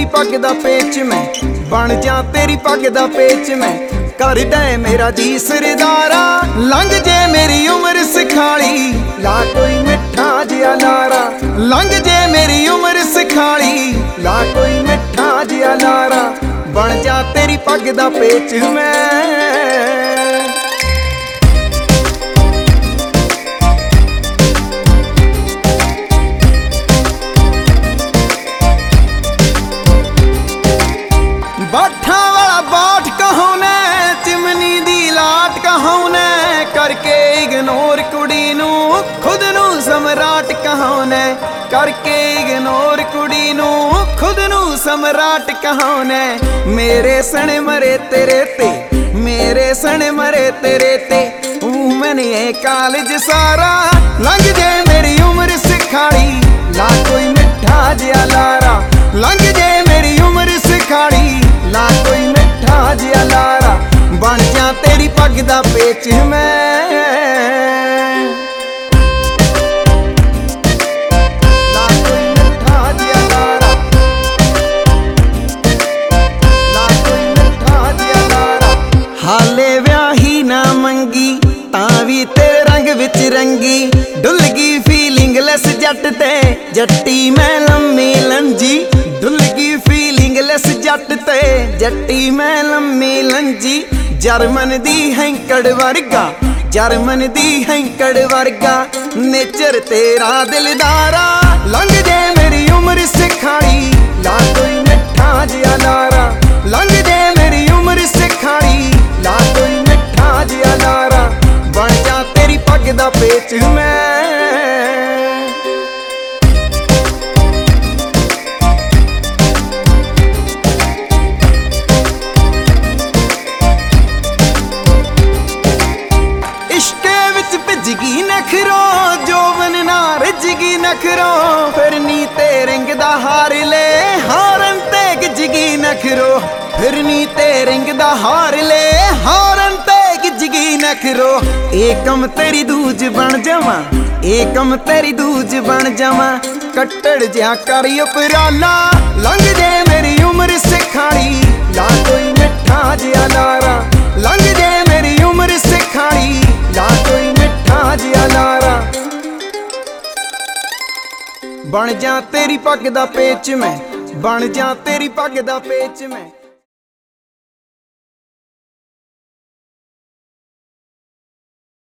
तेरी पग दा पेच मैं, बन जा तेरी पग दा पेच मैं। कर दे मेरा जी सरदारा, लंघ जे मेरी उम्र सिखाली, ला कोई मिठा जिया नारा। लंघ जे मेरी उम्र सिखाली, ला कोई मिठा जिया नारा। बन जा तेरी पग दा पेच मैं। बाठा वाला बाट कहोने, चिमनी दी लाट कहोने, करके इग्नोर कुड़ी नू खुद नू सम्राट कहोने। करके इग्नोर कुड़ी नू खुद नू सम्राट कहोने। मेरे सने मरे तेरे ते, मेरे सने मरे तेरे ते। वूमेन ये कॉलेज सारा, लंघ जे मेरी उम्र सिखाली, ला कोई मिठा जिया लारा। लंघ जे मेरी उम्र सिखाली, ला कोई मिठा जिया लारा। बन जा तेरी पग दा पेच मैं। ला कोई मिठा जिया लारा, ला कोई मिठा जिया लारा। हाले व्याही ना मंगी, तां वी तेरे रंग विच रंगी। डुल गई फीलिंग लेस जट ते, जट्टी मैं लम्मी लंजी। डुल गई फीलिंग लेस जट ते, जट्टी मैं लम्मी लंजी। जर्मन दी हैंकड़ वर्गा, जर्मन दी हैंकड़ वर्गा। नेचर तेरा दिलदारा, लंघ जे मेरी उम्र सिखाली, ला कोई मिठा जिया नारा। लंघ जे मेरी उम्र सिखाली, ला कोई मिठा जिया नारा। बन जा तेरी पग दा पेच मैं। जिगी नखरो जोबन ना रिजगी नखरो, फिर नी ते रिंग दा हार ले, हारन ते गिजगी नखरो। फिर नी ते रिंग दा हार ले, हारन ते गिजगी नखरो। एकम तेरी दूज बन जावां, एकम तेरी दूज बन जावां। कट्टड़ जिहा कर उपराला, लंघ जे मेरी उम्र सिखाली, ला कोई मिठा जिया नारा। लंघ जे मेरी उम्र सिखाली, ला कोई मिठा जिया नारा। बन जा तेरी पग दा पेच मैं, बन जा तेरी पग दा पेच मैं।